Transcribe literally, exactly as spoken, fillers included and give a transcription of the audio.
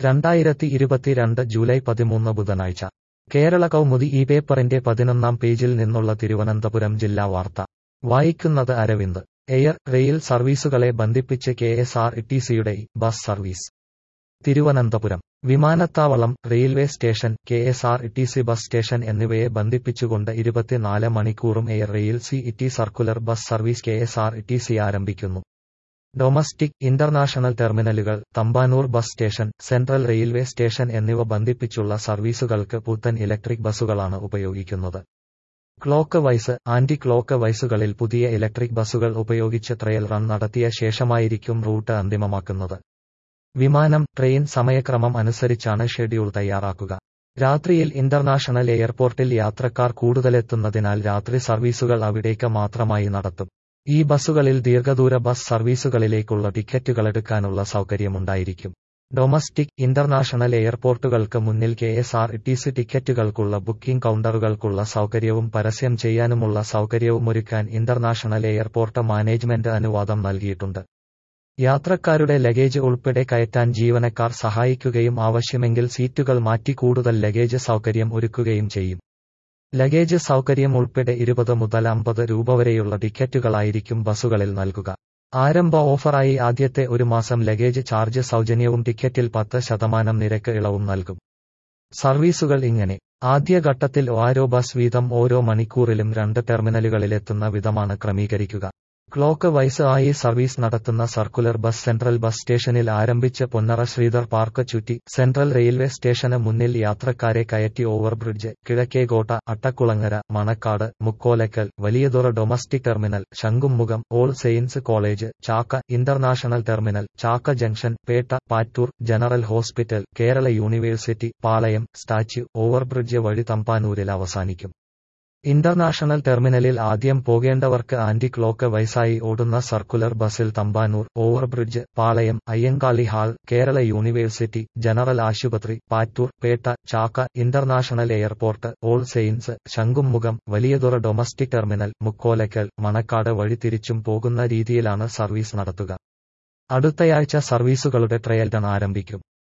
രണ്ടായിരത്തി ഇരുപത്തിരണ്ട് ജൂലൈ പതിമൂന്ന് ബുധനാഴ്ച കേരള കൗമുദി ഈ പേപ്പറിന്റെ പതിനൊന്നാം പേജിൽ നിന്നുള്ള തിരുവനന്തപുരം ജില്ലാ വാർത്ത വായിക്കുന്നത് അരവിന്ദ്. എയർ, റെയിൽ സർവീസുകളെ ബന്ധിപ്പിച്ച് കെ എസ് ആർ ടി സിയുടെ ബസ് സർവീസ്. തിരുവനന്തപുരം വിമാനത്താവളം, railway station, K S R T C bus station എന്നിവയെ ബന്ധിപ്പിച്ചുകൊണ്ട് ഇരുപത്തിനാല് മണിക്കൂറും air rail C T circular bus service K S R T C ആരംഭിക്കുന്നു. ഡൊമസ്റ്റിക്, ഇന്റർനാഷണൽ ടെർമിനലുകൾ, Thampanoor bus station, central railway station എന്നിവ ബന്ധിപ്പിച്ചുള്ള സർവീസുകൾക്ക് പുത്തൻ ഇലക്ട്രിക് ബസുകളാണ് ഉപയോഗിക്കുന്നത്. ക്ലോക്ക് വൈസ്, ആന്റി ക്ലോക്ക് വൈസുകളിൽ പുതിയ ഇലക്ട്രിക് ബസുകൾ ഉപയോഗിച്ച് ട്രയൽ റൺ നടത്തിയ ശേഷമായിരിക്കും റൂട്ട് അന്തിമമാക്കുന്നത്. വിമാനം, ട്രെയിൻ സമയക്രമം അനുസരിച്ചാണ് ഷെഡ്യൂൾ തയ്യാറാക്കുക. രാത്രിയിൽ ഇന്റർനാഷണൽ എയർപോർട്ടിൽ യാത്രക്കാർ കൂടുതലെത്തുന്നതിനാൽ രാത്രി സർവീസുകൾ അവിടേക്ക് മാത്രമായി നടത്തും. ഈ ബസുകളിൽ ദീർഘദൂര ബസ് സർവീസുകളിലേക്കുള്ള ടിക്കറ്റുകളെടുക്കാനുള്ള സൗകര്യമുണ്ടായിരിക്കും. ഡൊമസ്റ്റിക്, ഇന്റർനാഷണൽ എയർപോർട്ടുകൾക്ക് മുന്നിൽ K S R T C ടിക്കറ്റുകൾക്കുള്ള ബുക്കിംഗ് കൗണ്ടറുകൾക്കുള്ള സൗകര്യവും പരസ്യം ചെയ്യാനുമുള്ള സൗകര്യവുമൊരുക്കാൻ ഇന്റർനാഷണൽ എയർപോർട്ട് മാനേജ്മെന്റ് അനുവാദം നൽകിയിട്ടുണ്ട്. യാത്രക്കാരുടെ ലഗേജ് ഉൾപ്പെടെ കയറ്റാൻ ജീവനക്കാർ സഹായിക്കുകയും ആവശ്യമെങ്കിൽ സീറ്റുകൾ മാറ്റി കൂടുതൽ ലഗേജ് സൗകര്യം ഒരുക്കുകയും ചെയ്യും. ലഗേജ് സൗകര്യം ഉൾപ്പെടെ ഇരുപത് മുതൽ അമ്പത് രൂപ വരെയുള്ള ടിക്കറ്റുകളായിരിക്കും ബസുകളിൽ നൽകുക. ആരംഭ ഓഫറായി ആദ്യത്തെ ഒരു മാസം ലഗേജ് ചാർജ് സൗജന്യവും ടിക്കറ്റിൽ പത്ത് ശതമാനം നിരക്ക് ഇളവും നൽകും. സർവീസുകൾ ഇങ്ങനെ. ആദ്യഘട്ടത്തിൽ ഓരോ ബസ് വീതം ഓരോ മണിക്കൂറിലും രണ്ട് ടെർമിനലുകളിലെത്തുന്ന വിധമാണ് ക്രമീകരിക്കുക. ക്ലോക്ക് വൈസ് ആയി സർവീസ് നടത്തുന്ന സർക്കുലർ ബസ് സെൻട്രൽ ബസ് സ്റ്റേഷനിൽ ആരംഭിച്ച് പൊന്നറ ശ്രീധർ പാർക്ക് ചുറ്റി സെൻട്രൽ റെയിൽവേ സ്റ്റേഷന് മുന്നിൽ യാത്രക്കാരെ കയറ്റി overbridge, Kizhakkekotta, Attakulangara, Manacaud, Mukkolakkal, Valiyathura domestic terminal, Shanghumukham, all saints college, Chakka, international terminal, Chakka junction, Pettah, Pattoor, general hospital, Kerala university, Palayam, statue, overbridge വഴി തമ്പാനൂരിൽ അവസാനിക്കും. ഇന്റർനാഷണൽ ടെർമിനലിൽ ആദ്യം പോകേണ്ടവർക്ക് ആന്റി ക്ലോക്ക് വൈസായി ഓടുന്ന സർക്കുലർ ബസിൽ Thampanoor, overbridge, Palayam, Ayyankali hall, Kerala university, general ആശുപത്രി, Pattoor, Pettah, Chakka, international airport, all saints, Shanghumukham, Valiyathura domestic terminal, Mukkolakkal, Manacaud വഴി തിരിച്ചും പോകുന്ന രീതിയിലാണ് സർവീസ് നടത്തുക. അടുത്തയാഴ്ച സർവീസുകളുടെ ട്രയൽ റൺ ആരംഭിക്കും.